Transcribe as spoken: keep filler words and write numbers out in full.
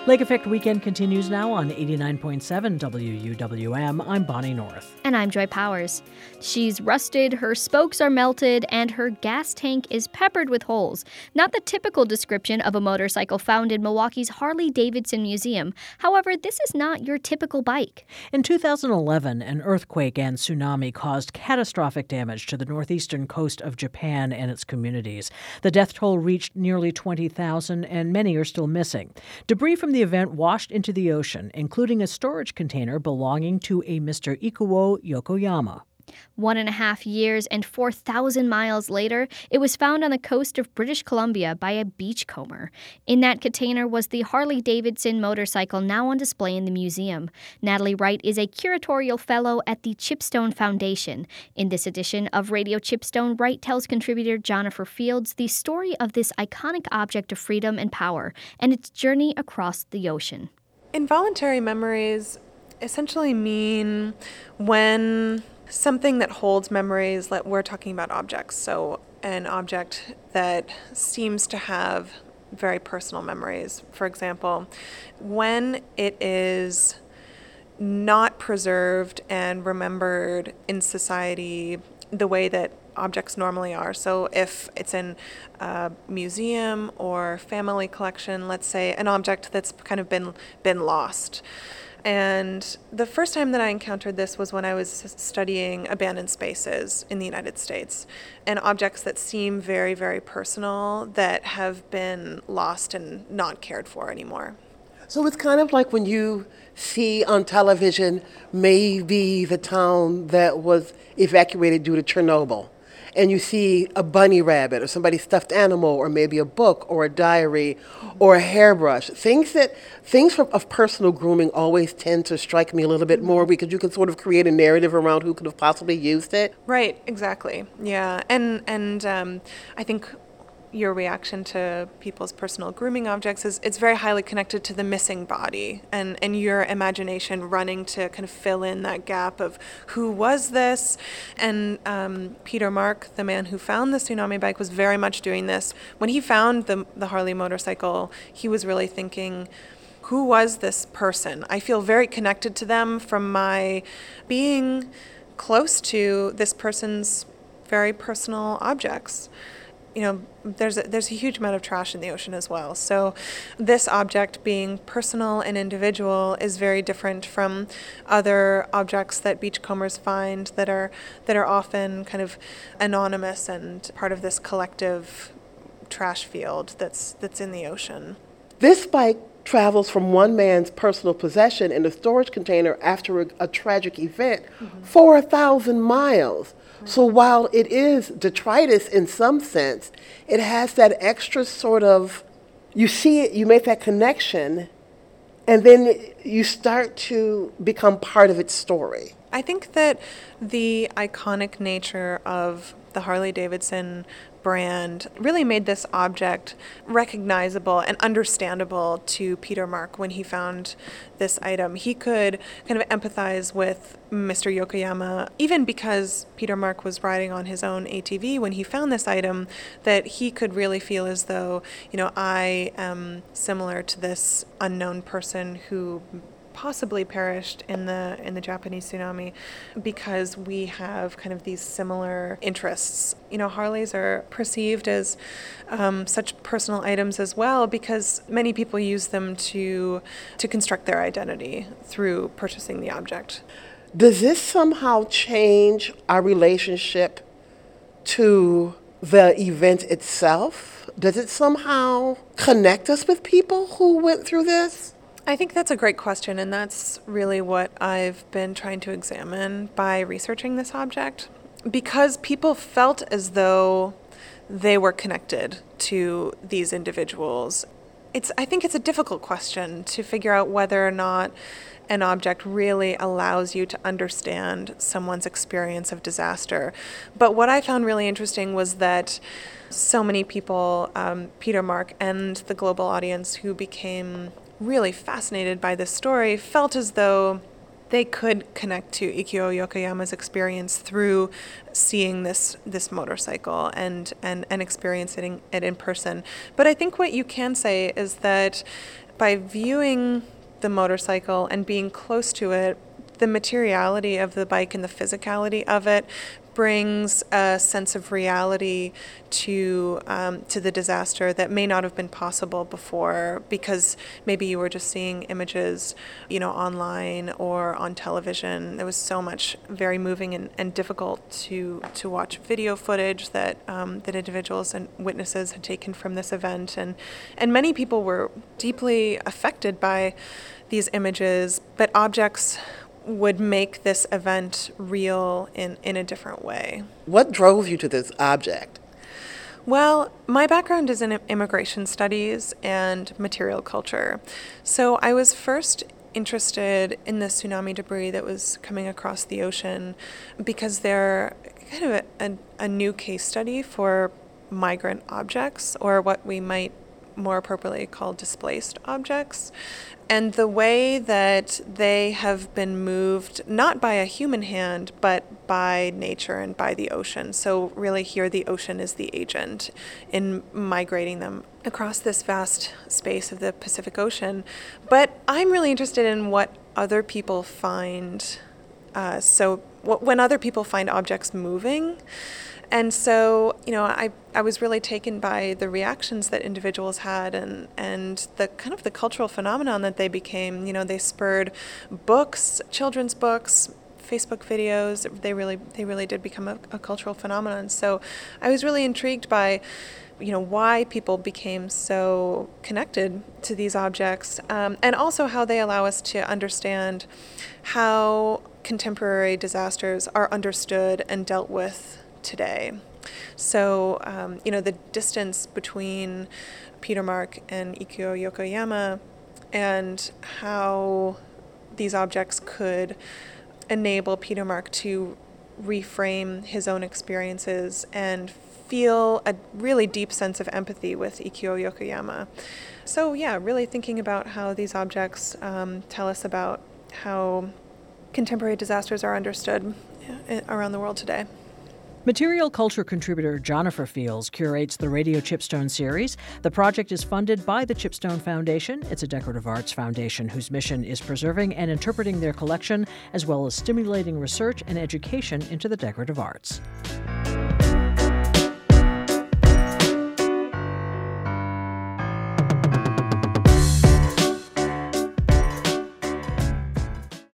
Lake Effect Weekend continues now on eighty-nine point seven W U W M. I'm Bonnie North. And I'm Joy Powers. She's rusted, her spokes are melted, and her gas tank is peppered with holes. Not the typical description of a motorcycle found in Milwaukee's Harley-Davidson Museum. However, this is not your typical bike. In two thousand eleven, an earthquake and tsunami caused catastrophic damage to the northeastern coast of Japan and its communities. The death toll reached nearly twenty thousand, and many are still missing. Debris from the event washed into the ocean, including a storage container belonging to a Mister Ikuo Yokoyama. One and a half years and four thousand miles later, it was found on the coast of British Columbia by a beachcomber. In that container was the Harley-Davidson motorcycle now on display in the museum. Natalie Wright is a curatorial fellow at the Chipstone Foundation. In this edition of Radio Chipstone, Wright tells contributor Jennifer Fields the story of this iconic object of freedom and power and its journey across the ocean. Involuntary memories essentially mean when something that holds memories, like we're talking about objects, so an object that seems to have very personal memories. For example, when it is not preserved and remembered in society the way that objects normally are. So if it's in a museum or family collection, let's say an object that's kind of been been lost. And the first time that I encountered this was when I was studying abandoned spaces in the United States, and objects that seem very, very personal that have been lost and not cared for anymore. So it's kind of like when you see on television maybe the town that was evacuated due to Chernobyl, and you see a bunny rabbit or somebody's stuffed animal or maybe a book or a diary or a hairbrush. Things that things from, of personal grooming always tend to strike me a little bit more because you can sort of create a narrative around who could have possibly used it. Right, exactly. Yeah, and and um, I think your reaction to people's personal grooming objects is it's very highly connected to the missing body and, and your imagination running to kind of fill in that gap of who was this. And um, Peter Mark, the man who found the tsunami bike, was very much doing this. When he found the, the Harley motorcycle, he was really thinking, who was this person? I feel very connected to them from my being close to this person's very personal objects. You know, there's a, there's a huge amount of trash in the ocean as well. So this object being personal and individual is very different from other objects that beachcombers find that are that are often kind of anonymous and part of this collective trash field that's that's in the ocean. This bike travels from one man's personal possession in a storage container after a, a tragic event mm-hmm. for a thousand miles. So while it is detritus in some sense, it has that extra sort of, you see it, you make that connection, and then you start to become part of its story. I think that the iconic nature of the Harley-Davidson brand really made this object recognizable and understandable to Peter Mark when he found this item. He could kind of empathize with Mister Yokoyama, even because Peter Mark was riding on his own A T V when he found this item, that he could really feel as though, you know, I am similar to this unknown person who possibly perished in the in the Japanese tsunami because we have kind of these similar interests. You know, Harleys are perceived as um, such personal items as well because many people use them to to construct their identity through purchasing the object. Does this somehow change our relationship to the event itself? Does it somehow connect us with people who went through this? I think that's a great question, and that's really what I've been trying to examine by researching this object. Because people felt as though they were connected to these individuals. It's I think it's a difficult question to figure out whether or not an object really allows you to understand someone's experience of disaster. But what I found really interesting was that so many people, um, Peter Mark and the global audience who became really fascinated by this story, felt as though they could connect to Ikkyo Yokoyama's experience through seeing this this motorcycle and, and, and experiencing it in person. But I think what you can say is that by viewing the motorcycle and being close to it, the materiality of the bike and the physicality of it brings a sense of reality to um, to the disaster that may not have been possible before, because maybe you were just seeing images, you know, online or on television. There was so much very moving and, and difficult to to watch video footage that um, that individuals and witnesses had taken from this event, and and many people were deeply affected by these images, but objects would make this event real in, in a different way. What drove you to this object? Well, my background is in immigration studies and material culture. So I was first interested in the tsunami debris that was coming across the ocean because they're kind of a, a, a new case study for migrant objects, or what we might more appropriately call displaced objects. And the way that they have been moved, not by a human hand, but by nature and by the ocean. So really here the ocean is the agent in migrating them across this vast space of the Pacific Ocean. But I'm really interested in what other people find, uh, so w- when other people find objects moving. And so, you know, I, I was really taken by the reactions that individuals had and, and the kind of the cultural phenomenon that they became. You know, they spurred books, children's books, Facebook videos. They really they really did become a, a cultural phenomenon. So I was really intrigued by, you know, why people became so connected to these objects, um, and also how they allow us to understand how contemporary disasters are understood and dealt with today. So, um, you know, the distance between Peter Mark and Ikkyo Yokoyama and how these objects could enable Peter Mark to reframe his own experiences and feel a really deep sense of empathy with Ikkyo Yokoyama. So, yeah, really thinking about how these objects um, tell us about how contemporary disasters are understood around the world today. Material culture contributor Jennifer Fields curates the Radio Chipstone series. The project is funded by the Chipstone Foundation. It's a decorative arts foundation whose mission is preserving and interpreting their collection, as well as stimulating research and education into the decorative arts.